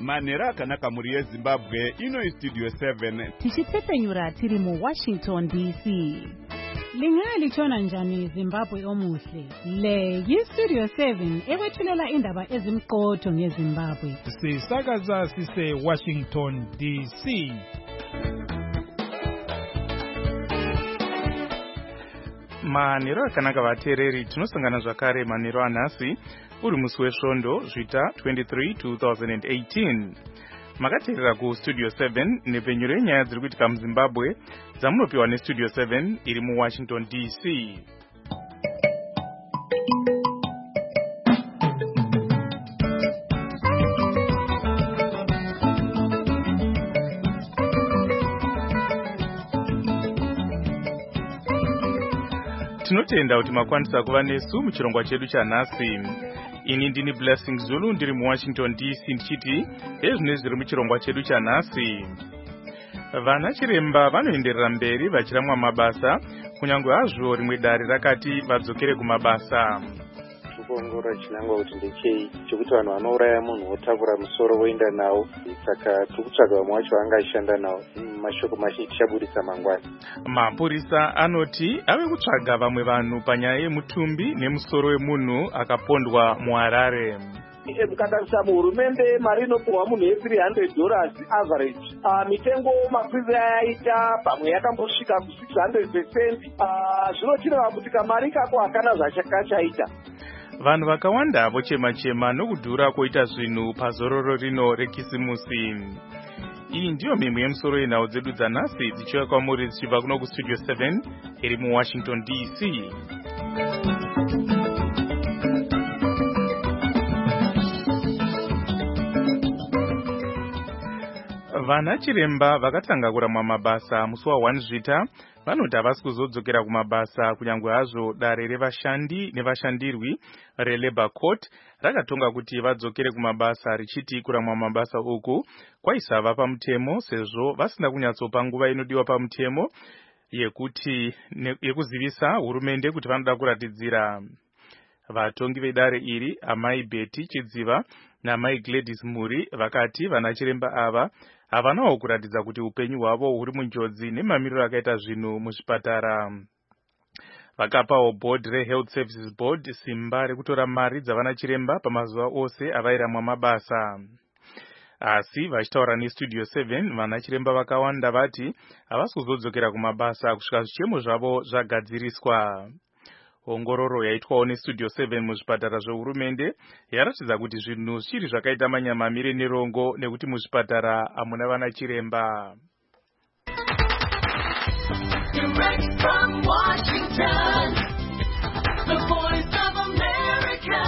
manhero akanaka mhuri yezimbabwe. Ino istudio 7 tichitsepenyura tiri muWashington DC. Lingalitshona njani Zimbabwe omuhle? Le yistudio 7 ewethulela indaba ezimqotho ngeZimbabwe. Sisakaza sise Washington DC. Manhero akanaka vateereri, tinosangana zvakare manhero anhasi uri musi wesvondo zvita 23 2018. Makateerera kustudio 7 nepfenyuro yenyaya dziri kuitika muZimbabwe dzamunopiwa nestudio 7 iri muWashington DC. Tinotenda kuti makwanisa kuva nesu muchirongwa chedu chanhasi. Ini ndini Blessing Zulu ndiri muWashington DC ndichiti ezvine zviri muchirongwa chedu chanhasi. Vana chiremba vanoenderera mberi vachiramwa mabasa kunyange hazvo rimwe dare rakati vadzokere kumabasa. Kuongorora chinangwa kuti ndechei chekuti vanhu vanouraya munhu votakura musoro voenda nawo, saka tikutsvaga vamwe vacho vangashanda nawo. Mashoko mazhinji tichaburitsa mangwana. Mapurisa anoti ave kutsvaga vamwe vanhu panyaya yemutumbi nemusoro wemunhu akapondwa muHarare. Mukatarisa muhurumende mari inopuhwa munhu $300 average. Mitengo makwiri yaita pamwe yakambosvika ku$600. Zvinotireva kuti kamari kako hakana zvachakachaita. Vanhu vakawanda vochema-chema nokudhura koita zvinhu pazororo rino rekisimusi. Iyi ndiyo mimwe yemusoro yenhau dzedu dzanhasi dzichiuya kwamuri dzichibva kuno kustudio 7 iri muWashington DC. Vana chiremba vakatanga kuramwa mabasa musi wa1 zvita vanoti havasi kuzodzokera kumabasa kunyange hazvo dare revashandi nevashandirwi reLabour Court rakatonga kuti vadzokere kumabasa richiti kuramwa mabasa uku kwaisava pamutemo sezvo vasina kunyatsopa nguva inodiwa pamutemo yekuzivisa hurumende kuti vanoda kuratidzira. Vatongi vedare iri amai Betty Chidziva namai Gladys Muri vakati vana chiremba ava havanawo kuratidza kuti upenyu hwavo huri munjodzi nemamiriro akaita zvinhu muzvipatara. Vakapawo board reHealth Services Board simba rekutora mari dzavana chiremba pamazuva ose avairamwa mabasa. Asi vachitaura nestudio 7 vana chiremba vakawanda vati havasi kuzodzokera kumabasa kusvika zvichemo zvavo zvagadziriswa. Ongororo yaitwawo nestudio 7 muzvipatara zvehurumende yaratidza kuti zvinhu zvichiri zvakaita manyamamire nerongo nekuti muzvipatara hamuna vana chiremba. Direct from Washington, the voice of America,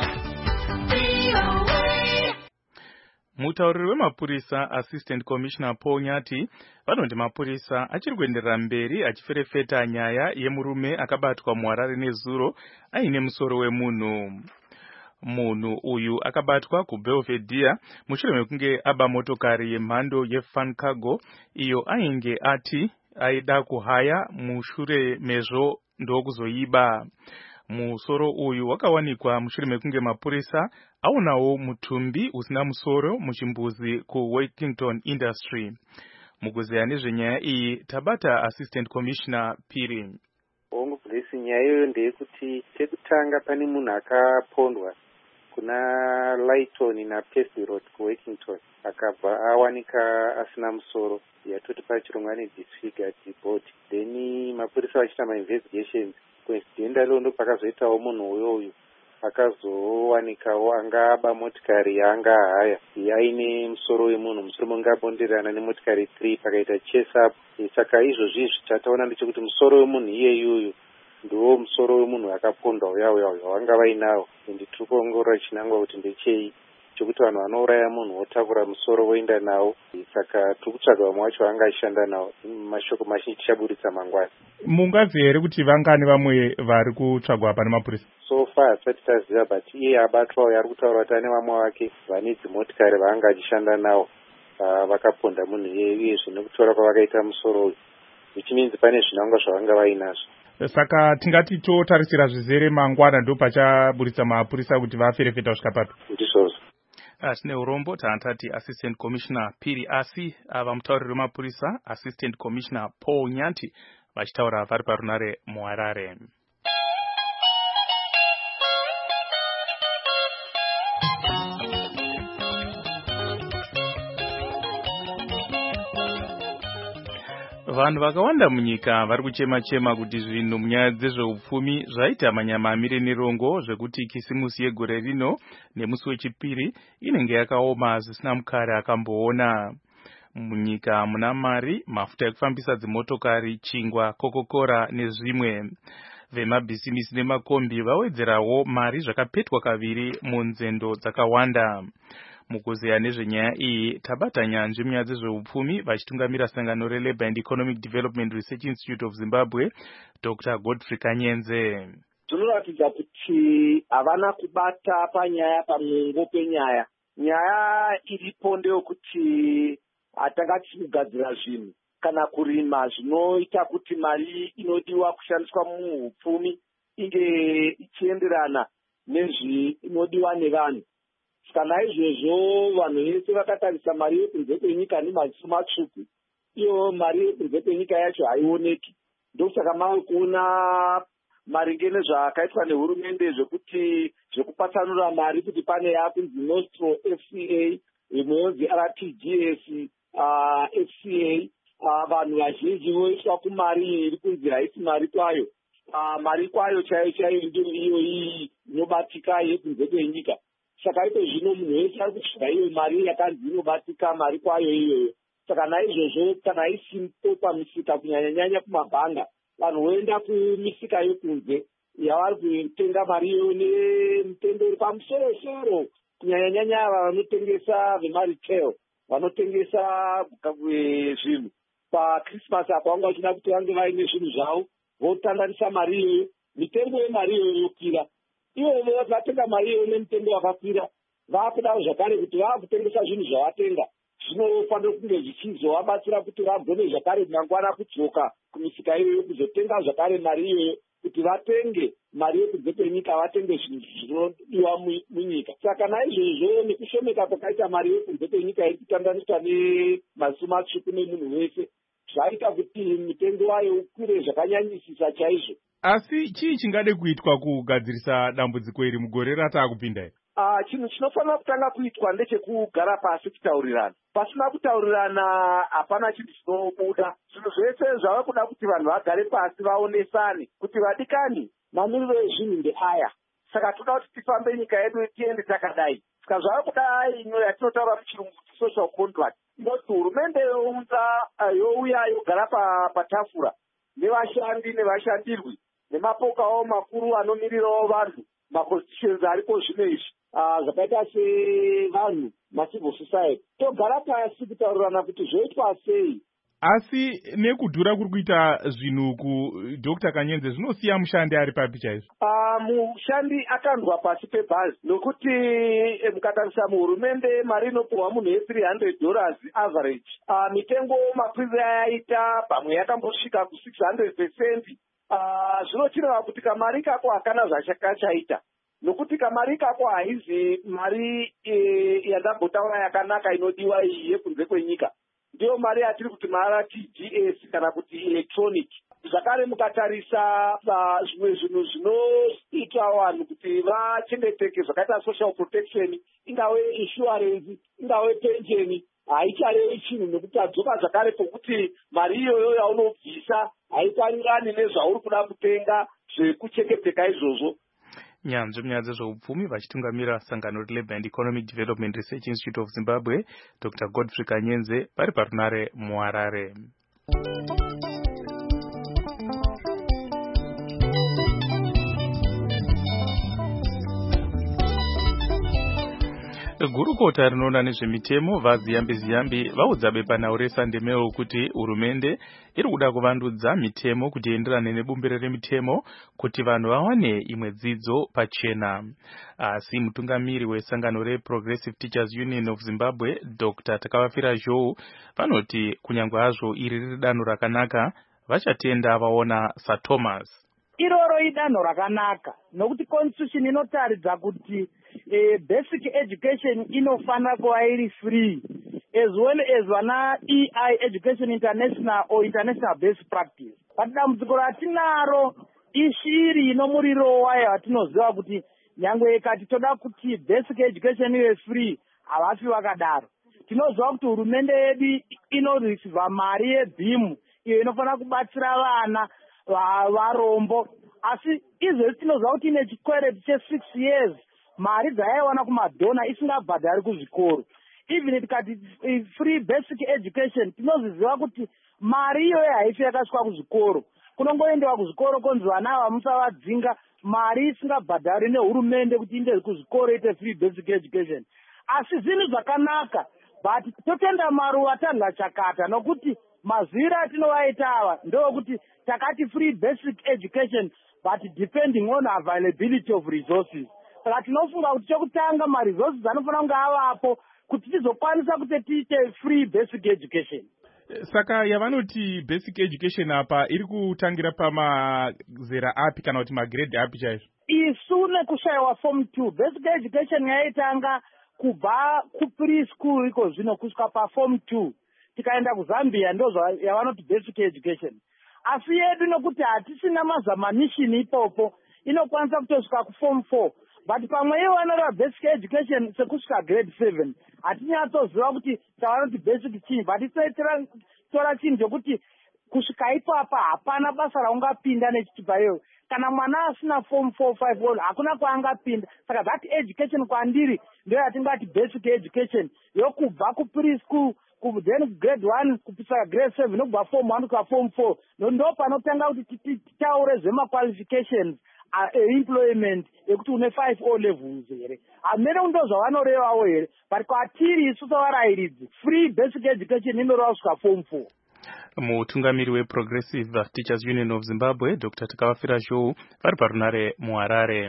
VOA. Mutauriri wemapurisa Assistant Commissioner Paul Nyati vanoti mapurisa achiri kuenderera mberi achiferefeta nyaya yemurume akabatwa muHarare nezuro aine musoro wemunhu. Munhu uyu akabatwa kuBelvedere mushure mekunge aba motokari yemhando yeFan Cargo iyo ainge ati aida kuhaya mushure mezvo ndokuzoiba. Musoro uyu wakawanikwa mushure mekunge mapurisa aonawo mutumbi usina musoro muchimbuzi kuWorkington Industry. Mukuzeya nezvenyaya iyi tabata Assistant Commissioner Piri. Hongu Blessing, nyaya iyoyo ndeyekuti chekutanga pane munhu akapondwa kuna Lighton naPercy Road kuWorkington akabva awanika asina musoro yatoti pachirongwa nedisfigured body. Then mapurisa vachita mainvestigations coincidentally ndo pakazoitawo munhu uyoyo akazowanikawo anga aba motikari yaanga haya yaine musoro wemunhu, musoro munge abonderana nemotikari 3 pakaita chase up. Saka izvozvi tataona ndechekuti musoro wemunhu iyeyoyo ndiwo musoro wemunhu akapondwa uya wanga vainawo. Ende tiri kuongorora chinangwa kuti ndechei chekuti vanhu vanouraya munhu votakura musoro voenda nawo, saka tiri kutsvaga vamwe vacho vangashanda nawo. Mashoko mazhinji tichaburitsa mangwana. Mungazi here kuti vangani vamwe vari kutsvagwa pane mapurisa? So far hatisati taziva, but iye abatwawo yari kutaura kuti ane vamwe vake vane dzimotikari vaanga achishanda nawo vakaponda munhu uyezve nekutora kwavakaita musoro uyu, zvichininzi pane zvinangwa zvavanga vainazvo. Saka tingati totarisira zvizere mangwana ndo pachaburitsa mapurisa kuti vaferefeta kusvika papi. Ndizvozvo. Tine urombo taantati Assistant Commissioner Piri Asi, vamutauriri wemapurisa Assistant Commissioner Paul Nyanti vachitaura vari parunare muHarare. Vanhu vakawanda munyika vari kuchema-chema kuti zvinhu munyaya dzezveupfumi zvaita manyamamire nerongo zvekuti kisimusi yegore rino nemusi wechipiri inenge yakaoma zvisina mukare akamboona. Munyika muna mari, mafuta ekufambisa dzimotokari, chingwa, kokokora nezvimwe. Vemabhisimisi nemakombi vawedzerawo mari zvakapetwa kaviri munzendo dzakawanda. Mukuzeya nezvenyaya iyi tabata nyanzvi munyaya dzezveupfumi vachitungamira sangano reLabour and Economic Development Research Institute of Zimbabwe, Dr. Godfrey Kanyenze. Zvinoratidza kuti havana kubata panyaya pamungo penyaya. Nyaya iripo ndeyekuti hatangati kugadzira zvinhu kana kurima zvinoita kuti mari inodiwa kushandiswa muupfumi inge ichienderana nezvinodiwa nevanhu. Kana izvozvo vanhu vese vakatarisa mari yekunze kwenyika nemaziso matsvuku, iyo mari yekunze kwenyika yacho haioneki. Ndosaka mave kuona maringe nezvakaitwa nehurumende zvekuti zvekupatsanura mari kuti pane yakunzi Nostro FCA, imwe yonzi RTGS FCA, vanhu vazhinji voiswa kumari iri kunzi haisi mari kwayo. Mari kwayo chaiyo chaiyo ndiyo iyo iyi inobatika yekunze kwenyika. Saka ito zvino munhu wese ari kutsvaga iyo mari yakanzi inobatika mari kwayo iyoyo. Saka naizvozvo kana isipo pamisika kunyanya-nyanya kumabhanga, vanhu voenda kumisika yokunze yavari kutenga mari iyoyo nemitengo iri pamusoro-soro, kunyanya-nyanya ava vanotengesa vemaretail, vanotengesa zvinhu. PaKrismasi apa vanga vachida kuti vange vaine zvinhu zvavo, votandanisa mari iyoyo, mitengo yemari iyoyo yokwira. Ivo vatenga mari iyoyo nemitengo wakakwira, vakudawo zvakare kuti vakutengesa zvinhu zvavatenga zvinofanira kunge zvichizovabatsira kuti vagone zvakare mangwana kudzoka kumisika iyoyo kuzotenga zvakare mari iyoyo kuti vatenge mari yekunze kwenyika, vatenge zvinhu zvinodiwa munyika. Saka naizvozvo nekushomeka kwakaita mari yekunze kwenyika iri kutandaniswa nemaziso matsvuku nemunhu wese zvaita kuti mitengo wayo ukwire zvakanyanyisisa chaizvo. Asi chii chingade kuitwa kugadzirisa dambudziko iri mugore ratakupinda iri? Chinhu chinofanira kutanga kuitwa ndechekugara pasi kutaurirana. Pasina kutaurirana hapana chinhu chinobuda. Zvinhu zvese zvava kuda kuti vanhu vagare pasi vaonesane kuti vadikani mamiriro ezvinhu ndeaya. Saka toda kuti tifambe nyika yedu tiende takadai. Saka zvava kuda ino yatinotaura muchirungu social contract. Inoti hurumende youya yogara patafura nevashandi nevashandirwi nemapokawo makuru anomirirawo vanhu, maconstitutions aripo zvino izvi zvakaita sevanhu macivil society, togara pasi kutaurirana kuti zvoitwa sei. Asi nekudhura kuri kuita zvinhu kuDr. Kanyenze zvinosiya mushandi ari papi chaizvo? Mushandi akandwa pasi pebhazi nokuti mukatarisa muhurumende mari inopuhwa munhu $300 average. Mitengo makwiriro yaita pamwe yakambosvika ku600%. Zvinochireva kuti kamari kako hakana zvachakachaita, nokuti kamari kako haizi mari yandambotaura yakanaka inodiwa iyi yekunze kwenyika. Ndiyo mari yatiri kuti maRTGS kana kuti electronic. Zvakare mukatarisa zvimwe zvinhu zvinoita vanhu kuti vachengeteke zvakaita social protection, ingave insurance, ingave pension, haicharevi chinhu nekuti adzoka zvakare pokuti mari iyoyo yaunobvisa haikwanirani nezvauri kuda kutenga zvekuchengeteka izvozvo. Nyanzvi munyaya dzezveupfumi vachitungamira sangano reLabour and Economic Development Research Institute of Zimbabwe, Dr. Godfrey Kanyenze vari parunare muHarare. Gurukota rinoona nezvemitemo vaZiyambi vaudza bepanhau reSandemeo kuti hurumende iri kuda kuvandudza mitemo kuti ienderane nebumbiro remitemo kuti vanhu vawane imwe dzidzo pachena. Asi mutungamiri wesangano reProgressive Teachers Union of Zimbabwe, Dr. Takavafira Zhou, vanoti kunyangwe hazvo iri riri danho rakanaka, vachatenda vaona saThomas. Iroro idanho rakanaka nokuti constitution inotaridza kuti basic education inofanira kuva iri free, as well as vana EI, Education International or International Best Practice. But dambudziko ratinaro ishiri inomuriro wayo watinoziva kuti nyangwe ikati toda kuti basic education ive free, havafi vakadaro. Tinoziva kuti hurumende yedu inoreceiva mari yebhimu iyo inofanira kubatsira vana varombo, asi izvozvi tinoziva kuti ine chikwereti che6 years mari dzayaiwana kumadhona isingabhadhari kuzvikoro. Even tikati free basic education tinozviziva kuti mari iyoyo haifi yakasvika kuzvikoro, kunongoendewa kuzvikoro konzi vana ava musavadzinga, mari isingabhadhari nehurumende kuti inde kuzvikoro ite free basic education. Asi zvinhu zvakanaka, but totenda maruva tadla chakata, nokuti mazwira atinovaita ava ndokuti takati free basic education but depending on availability of resources. Saka tinofunga kuti chekutanga maresources anofanira kunge avapo kuti tizokwanisa kuti tiite free basic education. Saka yavanoti basic education apa iri kutangira pamazera api kana kuti magrade api chaizvo? Isu nekushayiwa form 2 basic education yaitanga kubva kupreschool iko zvino kusvika paform 2, tikaenda kuZambia ndozva yavanoti basic education. Asi yedu nokuti hatisina mazamanishini ipopo inokwanisa kutosvika kuform 4, but pamwe ivo vanoreva basic education sekusvika grade 7 hatinyatsoziva kuti chavanoti basic chinyi, but tora chinhu chokuti kusvika ipapa hapana basa raungapinda nechitupa iyoyo. Kana mwana asina form 4, 5 hakuna kwaangapinda. Saka that education kwandiri ndio yatingati basic education yokubva kupreschool then grade 1 kupisa grade 7 nokubva form 1 kusvika form 4 ndo panotanga kuti titaure zvemaqualifications employment yekuti une 5 O levels here. Hamene ndo zvavanorevawo here, but kwatiri isu savarayiridzi free basic education inoreva kusvika form 4. Mutungamiri weProgressive Teachers Union of Zimbabwe Dr. Takavafira Zhou vari parunare muHarare.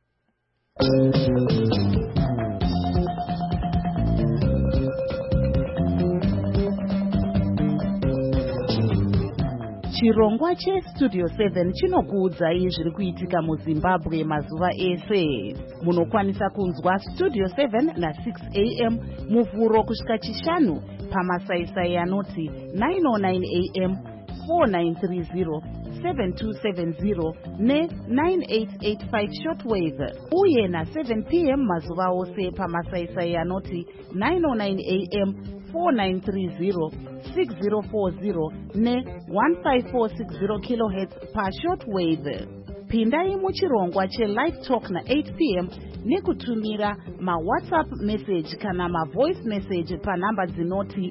Chirongwa cheStudio 7 chinokuudzai zviri kuitika muZimbabwe mazuva ese. Munokwanisa kunzwa Studio 7 na6 AM muvhuro kusvika chishanu pamasaisai anoti 909 AM, 4930, 7270 ne9885 shortwave, uye na7 PM mazuva ose pamasaisai anoti 909 AM, 4930, 6040 ne1546 kHz pashortwave. Pindai muchirongwa cheLive Talk na8 PM nekutumira maWhatsApp message kana mavoice message panhamba dzinoti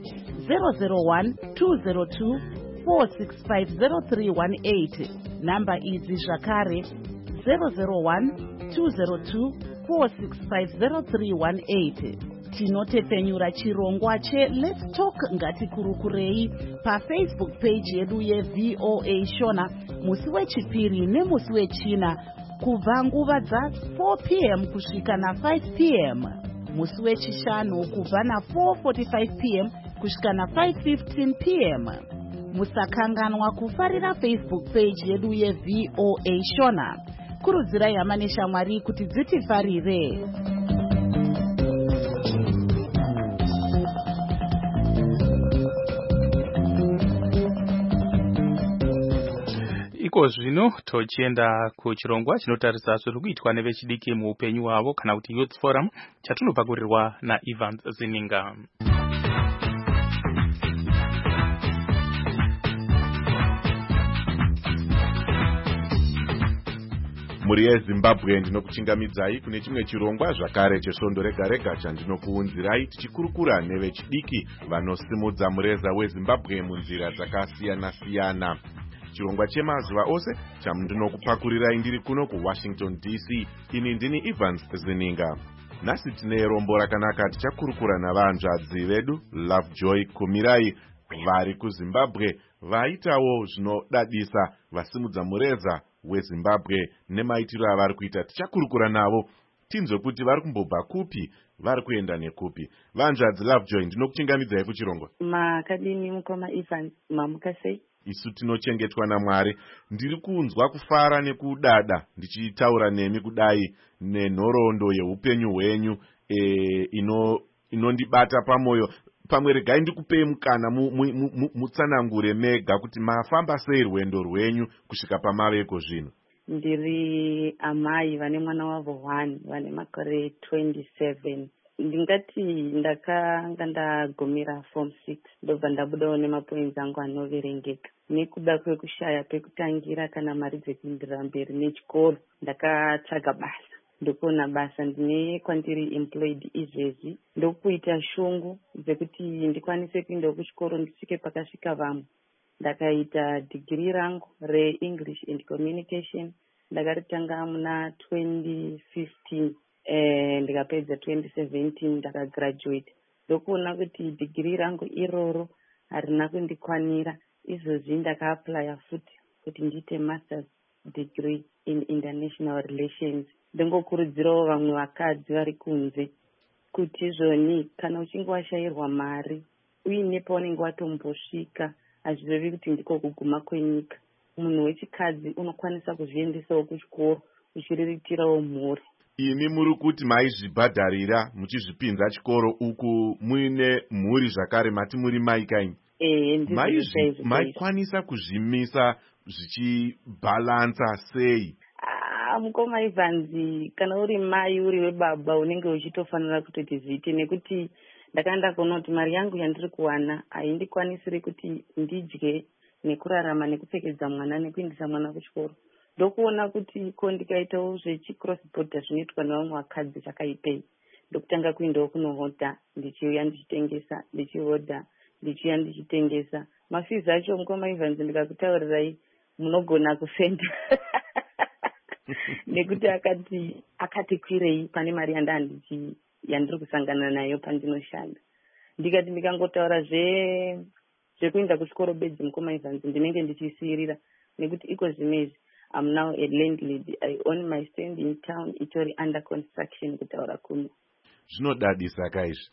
001-202 4650318. Namba idzi zvakare 001-202 4650318. Tinotepfenyura chirongwa cheLet's Talk ngatikurukurei paFacebook page yedu yeVOA Shona musi wechipiri nemusi wechina kubva nguva dza4 PM kusvika na5 PM, musi wechishanu kubva na4:45 PM kusvika na5:15 PM. Musakanganwa kufarira Facebook page yedu yeVOA Shona. Kurudzirai hama neshamwari kuti dzitifarire. Iko zvino tochienda kuchirongwa chinotarisa zviri kuitwa nevechidiki muupenyu hwavo kana kuti Youth Forum chatunopakurirwa naIvans Zininga. Muri yeZimbabwe ndinokuchingamidzai kune chimwe chirongwa zvakare chesvondo rega rega chandinokuunzirai tichikurukura nevechidiki vanosimudza mureza weZimbabwe munzira dzakasiyana siyana. Chirongwa chemazuva ose chamndinokupakurirai ndiri kuno kuWashington DC. Ini ndini Evans Zininga. Nhasi tine rombo rakanaka tichakurukura navanzvadzi vedu Lovejoy Kumirai vari kuZimbabwe vaitawo zvinodadisa vasimudza mureza weZimbabwe nemaitiro avari kuita. Tichakurukura navo tinzwe kuti vari kumbobva kupi, vari kuenda nekupi. Vanzvadzi Lovejoy, ndinokuchingamidzai kuchirongwa. Makadini mukoma Evans, mamuka sei? isu tinochengetwa naMwari. Ndiri kunzwa kufara nekudada ndichitaura nemi kudai nenhoroondo yeupenyu hwenyu inondibata pamwoyo. Pamwe regai ndikupei mukana mutsanangure mega kuti mafamba sei rwendo rwenyu kusvika pamaveko zvino. Ndiri amai vane mwana wavo 1 vane makore 27. Ndingati ndakanga ndagumira form 6 ndobva ndabudawo nemapoints angu anoverengeka. Nekuda kwekushaya pekutangira kana mari dzekuenderera mberi nechikoro, ndakatsvaga basa. Ndokuona basa ndine kwandiri employed izvezvi. Ndokuita shungu dzekuti ndikwanise kuenda kuchikoro ndisvike pakasvika vamwe. Ndakaita degree rangu re-English and Communication. Ndakaritanga muna 2015. Ndikapedza 2017 ndakagraduate. Ndokuona kuti degree rangu iroro harina kundikwanira. Izvozvi ndakaaplya futi kuti ndiite masters degree in international relations. Ndingokurudzirawo vamwe vakadzi vari kunze kuti izvoni kana uchinge washayirwa mari uine paunenge watombosvika hazvirevi kuti ndiko kuguma kwenyika. Munhu wechikadzi unokwanisa kuzviendesawo kuchikoro uchiriritirawo mhuri. Imi muri kuti maizvibhadharira muchizvipinza chikoro uku muine mhuri zvakare mati muri mai kaini? Maikwanisa kuzvimisa zvichibhalansa sei? Mukoma Ivanzi, kana uri mai uri webaba unenge uchitofanira kutoti zviite, nekuti ndakaenda kuona kuti mari yangu yandiri kuwana haindikwanisiri kuti ndidye nekurarama nekupfekedza mwana nekuendesa mwana kuchikoro. Ndokuona kuti ko ndikaitawo zvechicross border zvinoitwa nevamwe vakadzi zvakaipei. Ndokutanga kuendawo kunohodha ndichiuya ndichitengesa, ndichihodha ndichiuya ndichitengesa. Mafizi acho mukoma Ivanzi ndikakutaurirai munogona kufenda. Nekuti akati kwirei pane mari yandiri kusangana nayo pandinoshanda. Ndikati ndikangotaura zvekuenda kuchikoro bedzi mukoma Ivanzi ndinenge ndichisiyirira, nekuti iko zvinezvi I'm now a landlady. I own my stand in town. Itori under construction kutaura kumi. Zvinodadisa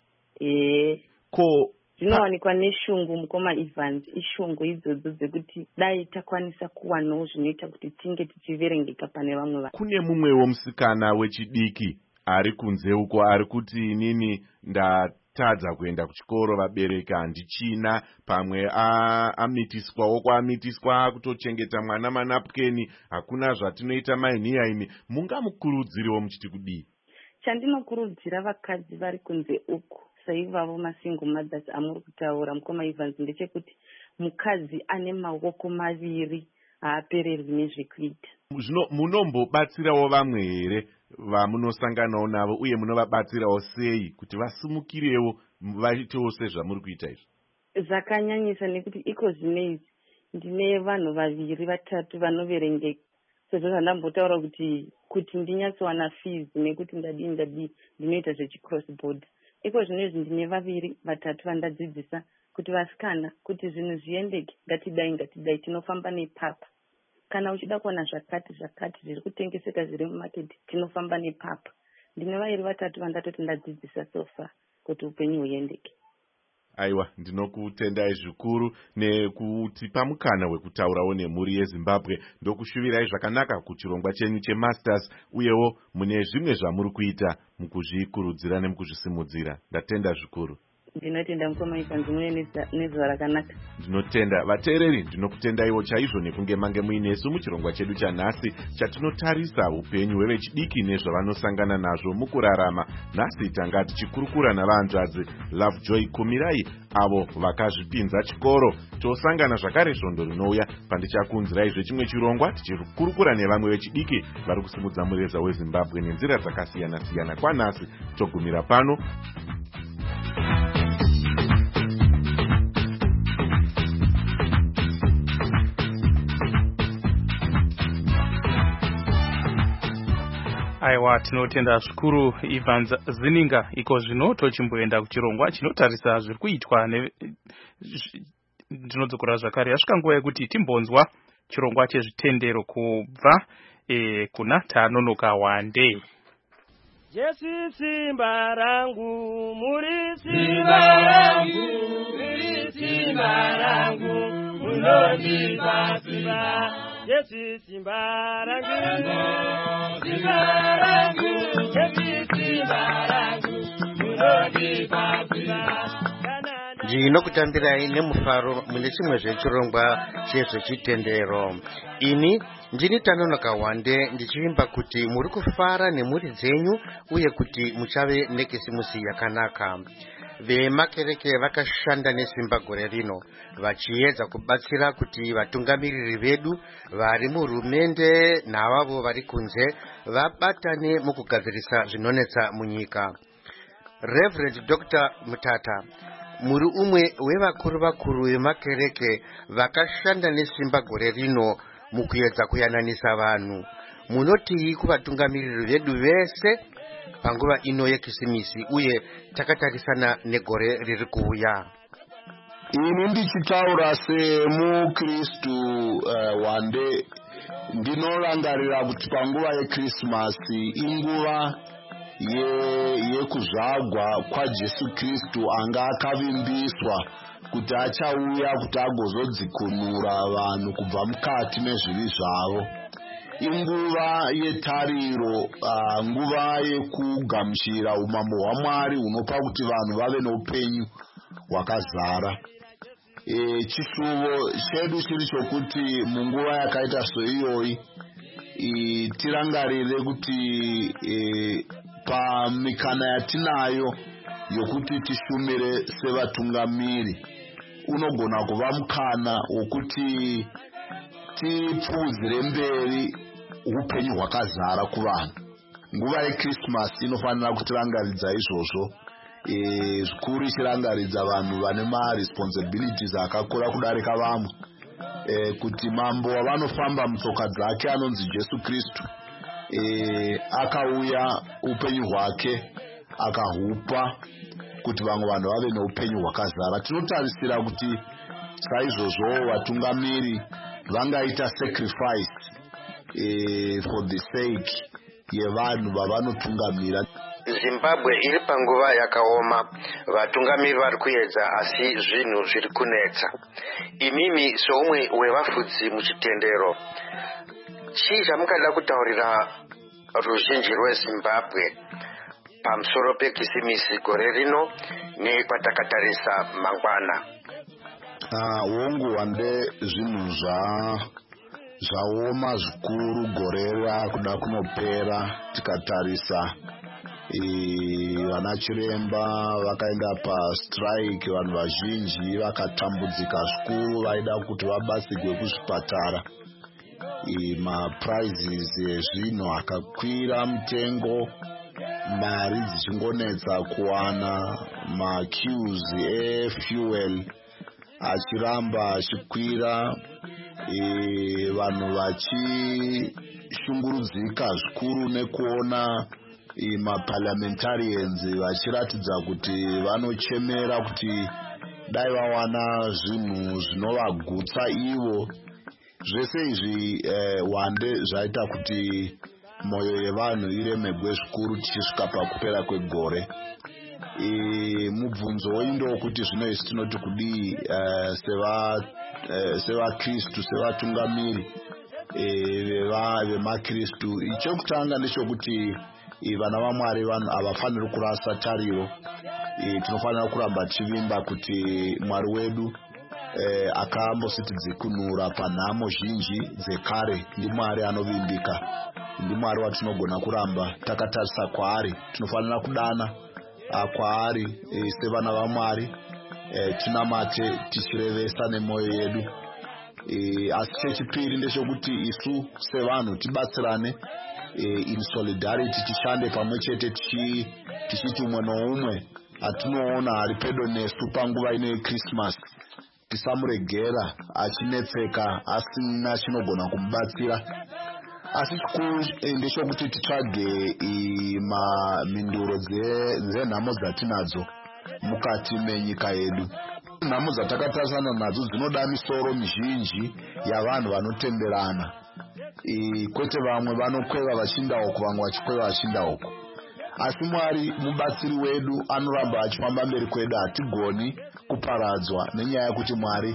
kaizvi. Zvinowanikwa neshungu mukoma Ivanzi. Ishungu idzodzo dzekuti dai takwanisa kuwanawo zvinoita kuti tinge tichiverengeka pane vamwe vanhu. Kune mumwewo musikana wechidiki ari kunze uko ari kuti inini ndatadza kuenda kuchikoro, vabereki handichina, pamwe amitiswawo kwaamitiswa kutochengeta mwana manapukeni, hakuna zvatinoita mainhiya imi. Mungamukurudziriwo muchiti kudii? Chandinokurudzira vakadzi vari kunze uku saivavo masingle mothers amuri kutaura mukoma Ivanzi ndechekuti mukadzi ane maoko maviri haapererwi nezvekuita. Zvino munombobatsirawo vamwe here vamunosanganawo navo, uye munovabatsirawo sei kuti vasimukirewo vaitewo sezvamuri kuita izvi? Zvakanyanyisa, nekuti iko zvinezvi ndine vanhu 2-3 vanoverengeka. Sezvo zvandambotaura kuti ndinyatsowana fees nekuti ndadii ndinoita zvechicross border. Iko zvinezvi ndine 2-3 vandadzidzisa kuti vasikana kuti zvinhu zviendeke ngatidai tinofamba nepapa. Kana uchida kuona zvakati zviri kutengeseka zviri mumarket tinofamba nepapa. Ndine 2-3 vandatoti ndadzidzisa sofa kuti upenyu huendeke. Aiwa, ndinokutendai zvikuru nekutipa mukana wekutaurawo nemhuri yeZimbabwe. Ndokushuvirai zvakanaka kuchirongwa chenyu chemasters, uyewo mune zvimwe zvamuri kuita mukuzvikurudzira nemukuzvisimudzira. Ndatenda zvikuru. Ndinotenda mukoma Ivanzi muye nezuva rakanaka. Ndinotenda vateereri, ndinokutendaiwo chaizvo nekunge mange muinesu muchirongwa chedu chanhasi chatinotarisa upenyu hwevechidiki nezvavanosangana nazvo mukurarama. Nhasi tanga tichikurukura navanzvadzi Lovejoy Kumirai avo vakazvipinza chikoro. Tosangana zvakare svondo rinouya pandichakunzirai zvechimwe chirongwa tichikurukura nevamwe vechidiki vari kusimudza mureza weZimbabwe nenzira dzakasiyana-siyana. Kwanhasi togumira pano. Aiwa, tinotenda zvikuru Ivanzi Zininga. Iko zvino tochimboenda kuchirongwa chinotarisa zviri kuitwa ndinodzokera zvakare yasvika nguva yekuti timbonzwa chirongwa chezvitendero kubva kuna Tanonoka Wande. Jesu simba rangu, muri simba rangu, muri simba rangu. munondipa simba. Yesu simba rangu, simba rangu, Yesu simba rangu, munondipa simba. Ndinokutambirai nemufaro mune chimwe zvechirongwa chezvechitendero. Ini ndini Tanonoka Wande ndichivimba kuti muri kufara nemhuri dzenyu uye kuti muchave nekisimusi yakanaka. Vemakereke vakashanda nesimba gore rino vachiedza kubatsira kuti vatungamiriri vedu vari muhurumende navavo vari kunze vabatane mukugadzirisa zvinonetsa munyika. Reverend Dr. Mutata, muri umwe wevakuru vemakereke vakashanda nesimba gore rino mukuedza kuyananisa vanhu. Munotii kuvatungamiriri vedu vese panguva ino yekisimisi uye takatarisana negore riri kuuya? Ini ndichitaura semukristu Wande, ndinorangarira kuti panguva yeKrisimasi inguva yekuzvagwa kwaJesu Kristu anga akavimbiswa kuti achauya kuti agozodzikunura vanhu kubva mukati mezvivi zvavo. Inguva yetariro, nguva yekugamuchira umambo hwaMwari hunopa kuti vanhu vave noupenyu hwakazara. Chishuvo chedu chiri chokuti munguva yakaita soiyoyi tirangarire kuti pamikana yatinayo yokuti tishumire sevatungamiri unogona kuva mukana wokuti tipfudzire mberi upenyu hwakazara kuvanhu. Nguva yeKrisimasi inofanira kutirangaridza izvozvo, zvikuru ichirangaridza vanhu vane maresponsibilities akakura kudarika vamwe, kuti mambo wavanofamba mutsoka dzake anonzi Jesu Kristu akauya upenyu hwake akahupa kuti vamwe vanhu vave neupenyu hwakazara. Tinotarisira kuti saizvozvo vatungamiri vangaita sacrifice for the sake yevanhu vavanotungamira. Zimbabwe iri panguva yakaoma, vatungamiri vari kuedza asi zvinhu zviri kunetsa. Imimi soumwe wevafudzi muchitendero, chii chamungada kutaurira ruzhinji rweZimbabwe pamusoro pekisimisi gore rino nekwatakatarisa mangwana? Hongu Wande, zvinhu zvaoma zvikuru gore rakuda kunopera. Tikatarisa vana chiremba vakaenda pastrike, vanhu vazhinji vakatambudzika zvikuru vaida kuti vabatsirwe kuzvipatara. Maprizes ezvinhu akakwira mutengo, mari dzichingonetsa kuwana, maqueues efuel achiramba achikwira, vanhu vachishungurudzika zvikuru nekuona maparliamentarians vachiratidza kuti vanochemera kuti dai vawana zvinhu zvinovagutsa ivo. Zvese izvi Wande zvaita kuti mwoyo yevanhu iremegwe zvikuru tichisvika pakupera kwegore. Mubvunzo woindowo kuti zvino isi tinoti kudii sevakristu, sevatungamiri vemakristu. Chekutanga ndechekuti vana vaMwari vanhu havafaniri kurasa tariro. Tinofanira kuramba tichivimba kuti Mwari wedu akambositidzikunura panhamo zhinji dzekare. Ndimwari anovimbika, ndimwari watinogona kuramba takatarisa kwaari. Tinofanira kudana kwaari sevana vaMwari, tinamate tichirevesa nemwoyo yedu. Asi chechipiri ndechekuti isu sevanhu tibatsirane in solidarity, tishande pamwe chete tichiti umwe noumwe atinoona ari pedo nesu panguva ino yeKrisimasi tisamuregera achinetseka asina chinogona kumubatsira. Asi chikuru ndechekuti titsvage mhinduro dzenhamo dzatinadzo mukati menyika yedu. Nhamo dzatakatarisana nadzo dzinoda misoro mizhinji yavanhu vanotenderana, kwete vamwe vanokweva vachiinda uko vamwe vachikweva vachiinda uko. Asi Mwari mubatsiri wedu anoramba achifamba mberi kwedu, hatigoni kuparadzwa nenyaya yekuti Mwari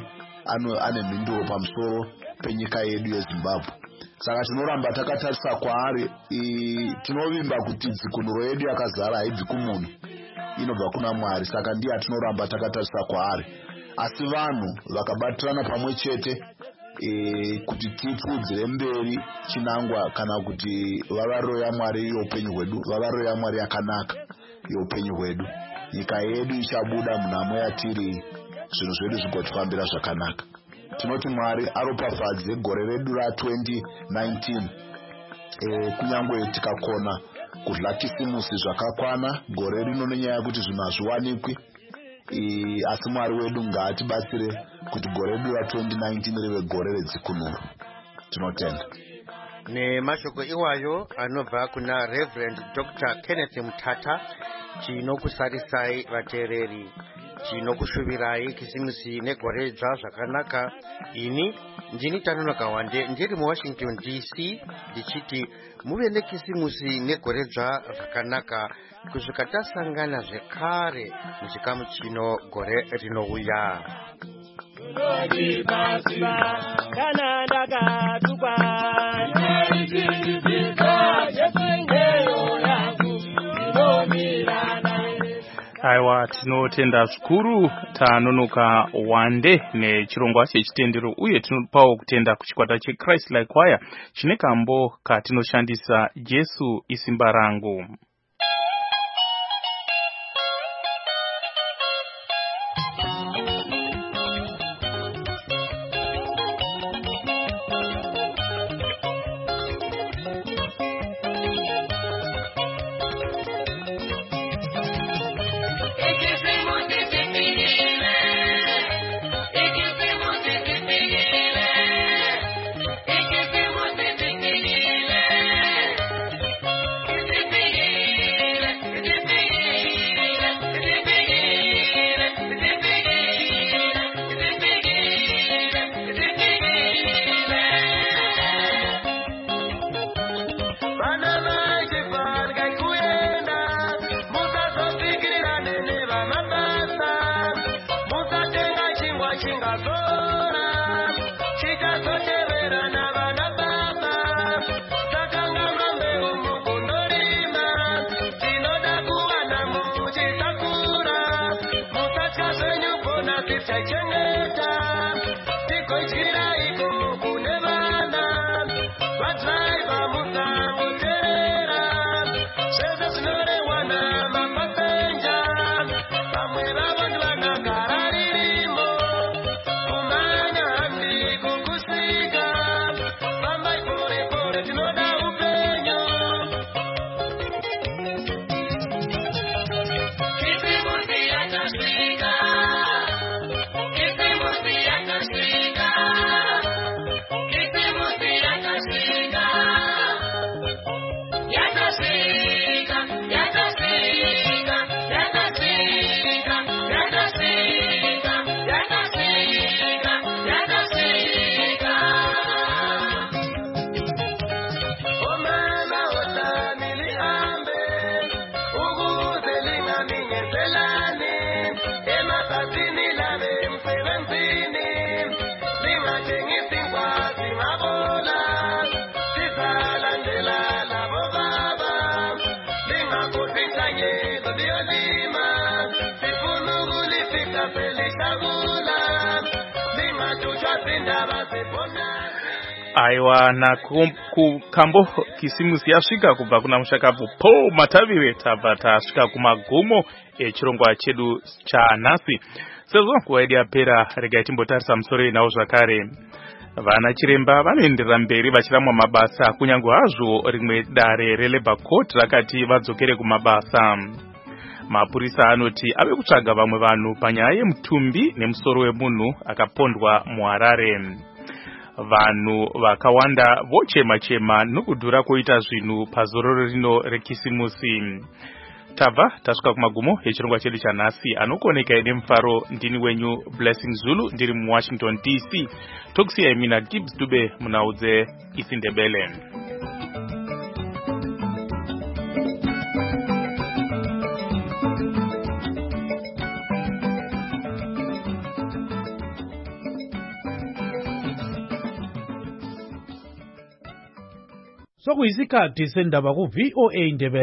ane mhinduro pamusoro penyika yedu yeZimbabwe. Saka tinoramba takatarisa kwaari. Tinovimba kuti dzikunuro yedu yakazara haibvi kumunhu, inobva kuna Mwari. Saka ndiye tinoramba takatarisa kwaari. Asi vanhu vakabatirana pamwe chete kuti tipfudzire mberi chinangwa kana kuti vavariro yaMwari youpenyu hwedu, vavariro yaMwari yakanaka youpenyu hwedu, nyika yedu ichabuda munhamo yatiri, zvinhu zvedu zvigotifambira zvakanaka. Tinoti Mwari aropafadze gore redu ra2019. Kunyangwe tikakona kudla kisimusi zvakakwana gore rino nenyaya yekuti zvinhu hazviwanikwi, asi Mwari wedu ngaatibatsire kuti gore redu ra2019 rive gore redzikunuro. Tinotenda. Nemashoko iwayo anobva kuna Reverend Dr. Kenneth Mutata. Tinokusarisai vateereri, tinokushuvirai kisimusi negoredzva zvakanaka. Ini ndini Tanonoka Wande ndiri muWashington DC ndichiti muve nekisimusi negoredzva zvakanaka kusvika tasangana zvekare muchikamu chino gore rinouya. Kana ndakatukwa aiwa, tinotenda zvikuru Tanonoka Wande nechirongwa chechitendero, uye tinopawo kutenda kuchikwata cheChrist Like Choir chine kambo katinoshandisa Jesu isimba rangu. Aiwa, na kambo kisimusi yasvika kubva kuna mushakapu Paul Matavire tabva tasvika kumagumo echirongwa chedu chanhasi. Sezvo nguva yedu yapera, regai timbotarisa musoro inawo zvakare. Vana chiremba vanoenderera mberi vachiramwa mabasa, kunyange hazvo rimwe dare reLabour Court rakati vadzokere kumabasa. Mapurisa anoti ave kutsvaga vamwe vanhu panyaya yemutumbi nemusoro wemunhu akapondwa muHarare. Vanhu vakawanda vochema-chema nokudhura koita zvinhu pazororo rino rekisimusi. Tabva tasvika kumagumo echirongwa chedu chanhasi. Anokuoneka nemufaro ndini wenyu Blessing Zulu ndiri muWashington DC. Tokusiyai mina Gibbs Dube munaudze isindebele. sokuyisikhathi sendaba ku-VOA Ndebele.